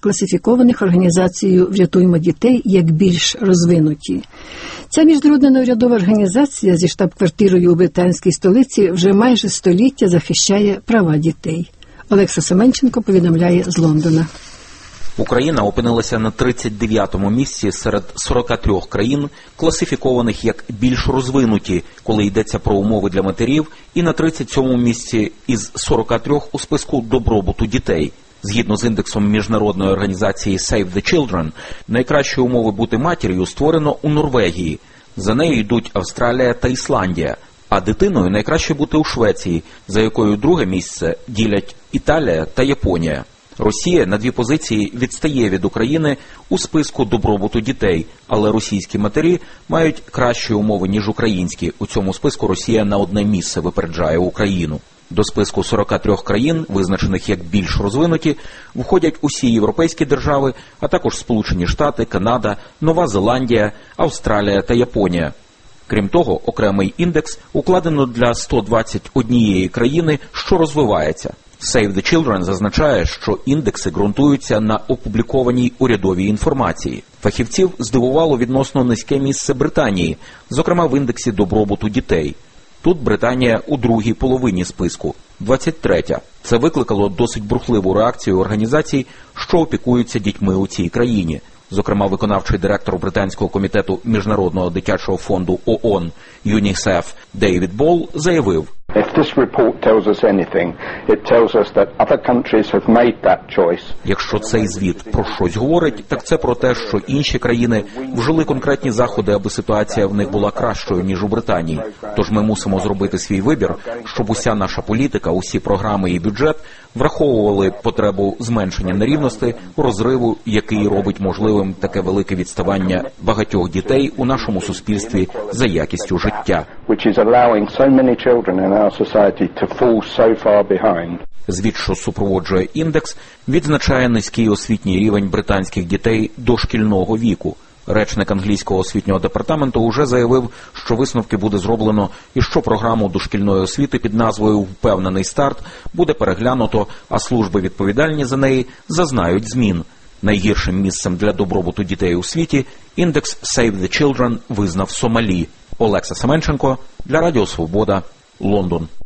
класифікованих організацією «Врятуймо дітей» як більш розвинуті. Ця міжнародна неурядова організація зі штаб-квартирою у британській столиці вже майже століття захищає права дітей. Олекса Семенченко повідомляє з Лондона. Україна опинилася на 39-му місці серед 43 країн, класифікованих як більш розвинуті, коли йдеться про умови для матерів, і на 37-му місці із 43 у списку добробуту дітей. Згідно з індексом міжнародної організації Save the Children, найкращі умови бути матір'ю створено у Норвегії. За нею йдуть Австралія та Ісландія. А дитиною найкраще бути у Швеції, за якою друге місце ділять Італія та Японія. Росія на 2 позиції відстає від України у списку добробуту дітей, але російські матері мають кращі умови, ніж українські. У цьому списку Росія на 1 місце випереджає Україну. До списку 43 країн, визначених як більш розвинуті, входять усі європейські держави, а також Сполучені Штати, Канада, Нова Зеландія, Австралія та Японія. Крім того, окремий індекс укладено для 121 країни, що розвивається. Save the Children зазначає, що індекси ґрунтуються на опублікованій урядовій інформації. Фахівців здивувало відносно низьке місце Британії, зокрема в індексі добробуту дітей. Тут Британія у другій половині списку, 23-я. Це викликало досить бурхливу реакцію організацій, що опікуються дітьми у цій країні. Зокрема, виконавчий директор Британського комітету Міжнародного дитячого фонду ООН ЮНІСЕФ Дейвід Болл заявив: якщо цей звіт про щось говорить, так це про те, що інші країни вжили конкретні заходи, аби ситуація в них була кращою, ніж у Британії. Тож ми мусимо зробити свій вибір, щоб уся наша політика, усі програми і бюджет враховували потребу зменшення нерівностей, розриву, який робить можливим таке велике відставання багатьох дітей у нашому суспільстві за якістю життя. Звіт, що супроводжує індекс, відзначає низький освітній рівень британських дітей дошкільного віку. Речник англійського освітнього департаменту уже заявив, що висновки буде зроблено і що програму дошкільної освіти під назвою «Впевнений старт» буде переглянуто, а служби, відповідальні за неї, зазнають змін. Найгіршим місцем для добробуту дітей у світі індекс Save the Children визнав Сомалі. Олекса Семенченко для Радіо Свобода, Лондон.